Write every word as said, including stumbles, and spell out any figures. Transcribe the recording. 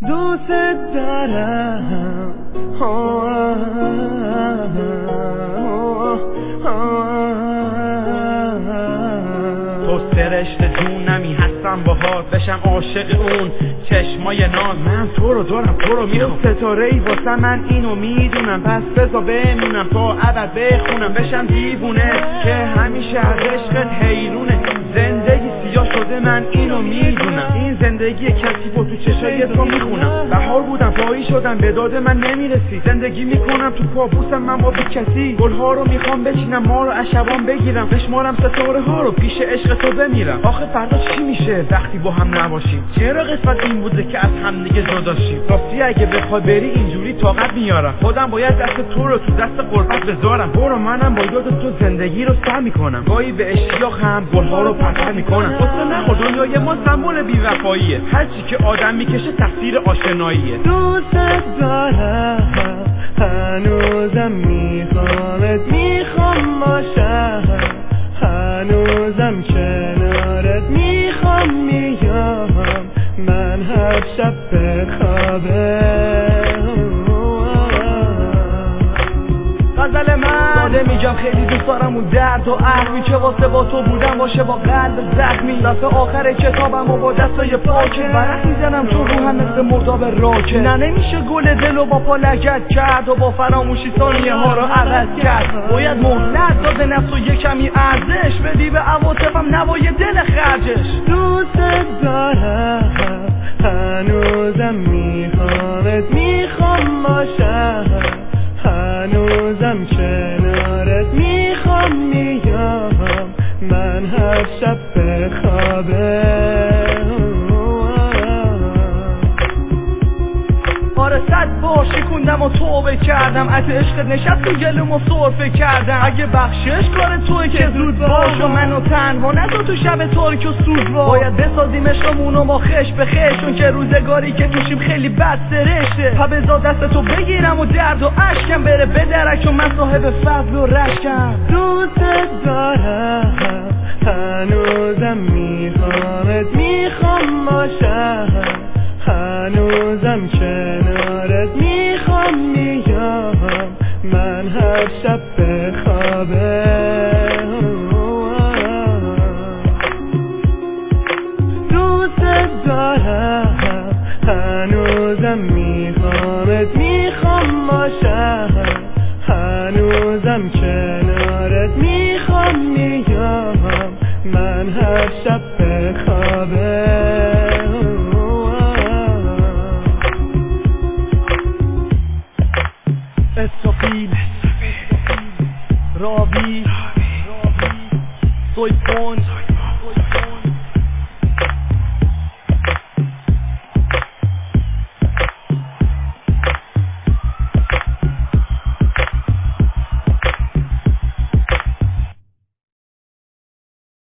دوست دارم تو سرشت جونمی هستم باهات بشم عاشق اون چشمای ناز. من تو رو دارم تو رو میخوام ستاره ای واسه من اینو میدونم، پس بذار بمونم تا ابد بخونم بشم دیوونه که همیشه از عشقت حیرونه. زندگی سیاه شده من اینو میدونم، این زندگی کسی با تو چشای تو میخونم. بهار بودم پایی شدم به داد من نمیرسی، زندگی میکنم تو کابوسم من با بی کسی. گلها رو میخوام بچینم ما رو عشبان بگیرم، بشمارم ستاره ها رو پیش عشق تو بمیرم. آخه فردا چی میشه وقتی با هم نباشیم؟ چرا قسمت این بوده که از هم دیگه جدا شیم؟ راستی اگه بخوای بری اینجوری طاقت میارم، خودم باید دست تو رو تو دست قربت بذارم. برو منم با یاد تو زندگی رو سر میکنم، گاهی به اشتیاق هم گلها رو پرتر میکنم. واسه نخور دنیای ما سمبل بی‌وفاییه، هر چی که آدم میکشه تفسیر آشناییه. دوست دارم هنوزم میخوامت، میخوام باشم هنوزم کنارت، میخوام میام من هر شب به خوابه. غزل من داده میگم خیلی دوست دارم اون درد و عهمی که واسه با تو بودم باشه با قلب زخمی. دفعه آخر کتابم و با دستای پاکه ورق میزنم تو روحم مثل مرداب راکه. نه نمیشه گل دل و با پا لگد کرد و با فراموشی ثانیه ها رو عوض کرد. باید مهلت داده نفس و یه کمی ارزش بدی به عواطفم نوای دل خرجش. دوست دارم هنوزم میخوامت، میخوام باشم هنوزم کنارت، میخوام میام من هر شب به خوابه. آره صد بار شکوندم و توبه کردم، از عشقت نشست تو گلم و سرفه کردم. اگه بخشش کار توی که زود باش و منو تنها نذار تو شب تاریک و سوزوار. باید بسازیم عشقمونو با خش به خش، چون که روزگاری که توشیم خیلی بد سرشته. پا بذار دست تو بگیرم و درد و اشکم بره بدرک، چون من صاحب فضل و رشکم. دوست دارم هنوزم میخوامت، میخوام باشم هنوزم کنارت، میخوام میام من هر شب به خوابه. دوست دارم هنوزم میخوامت، میخوام باشم هنوزم کنارت، میخوام میام من هر شب به خوابه. استقیل راوی سوی پونج